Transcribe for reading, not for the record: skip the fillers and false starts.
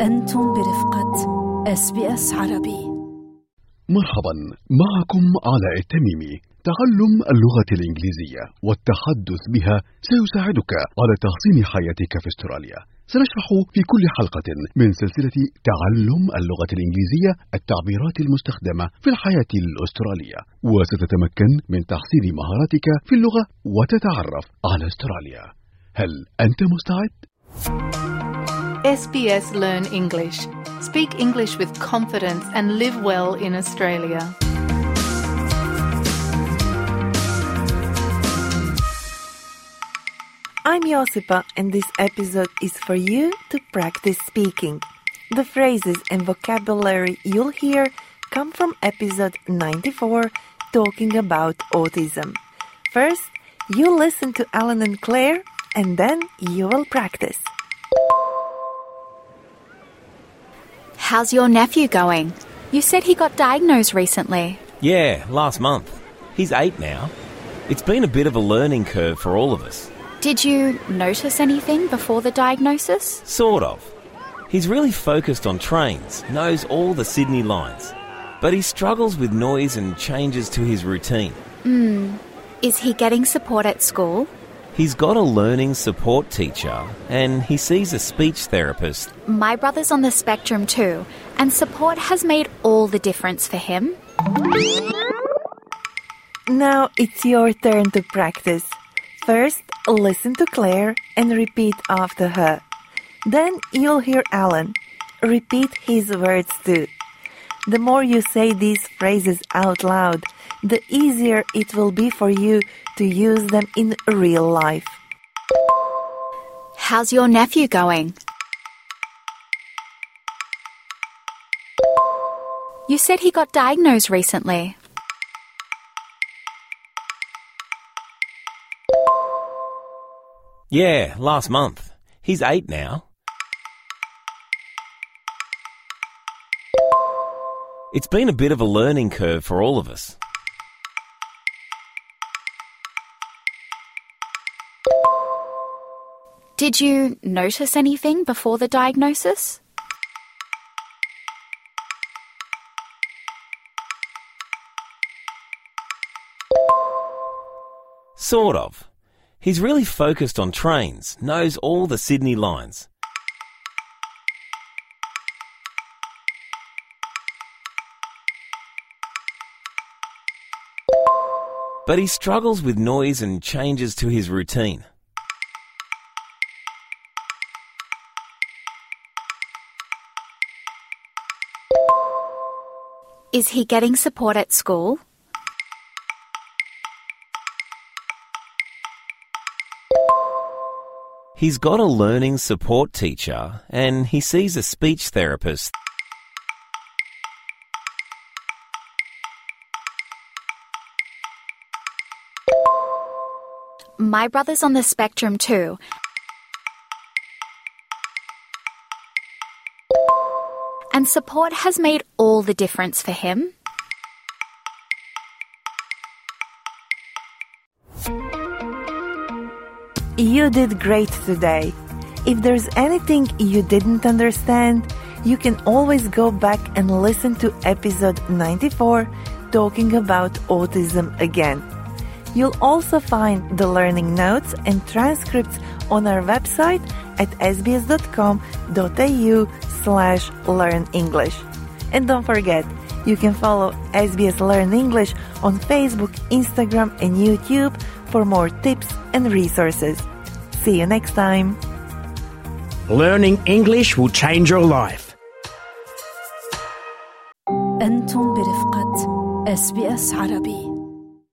أنتم برفقة SBS عربي. مرحبا، معكم علاء التميمي. تعلم اللغة الإنجليزية والتحدث بها سيساعدك على تحسين حياتك في أستراليا. سنشرح في كل حلقة من سلسلة تعلم اللغة الإنجليزية التعبيرات المستخدمة في الحياة الأسترالية، وستتمكن من تحسين مهاراتك في اللغة وتتعرف على أستراليا. هل أنت مستعد؟ SBS Learn English. Speak English with confidence and live well in Australia. I'm Josipa, and this episode is for you to practice speaking. The phrases and vocabulary you'll hear come from episode 94, talking about autism. First, you listen to Alan and Claire, and then you will practice. How's your nephew going? You said he got diagnosed recently. Yeah, last month. He's 8 now. It's been a bit of a learning curve for all of us. Did you notice anything before the diagnosis? Sort of. He's really focused on trains, knows all the Sydney lines, but he struggles with noise and changes to his routine. Is he getting support at school? He's got a learning support teacher and he sees a speech therapist. My brother's on the spectrum too, and support has made all the difference for him. Now it's your turn to practice. First, listen to Claire and repeat after her. Then you'll hear Alan. Repeat his words too. The more you say these phrases out loud, the easier it will be for you to use them in real life. How's your nephew going? You said he got diagnosed recently. Yeah, last month. He's 8 now. It's been a bit of a learning curve for all of us. Did you notice anything before the diagnosis? Sort of. He's really focused on trains, knows all the Sydney lines. But he struggles with noise and changes to his routine. Is he getting support at school? He's got a learning support teacher and he sees a speech therapist. My brother's on the spectrum too. And support has made all the difference for him. You did great today. If there's anything you didn't understand, you can always go back and listen to episode 94, talking about autism again. You'll also find the learning notes and transcripts on our website at sbs.com.au/learnenglish. And don't forget, you can follow SBS Learn English on Facebook, Instagram and YouTube for more tips and resources. See you next time. Learning English will change your life. أنتم برفقة SBS عربي.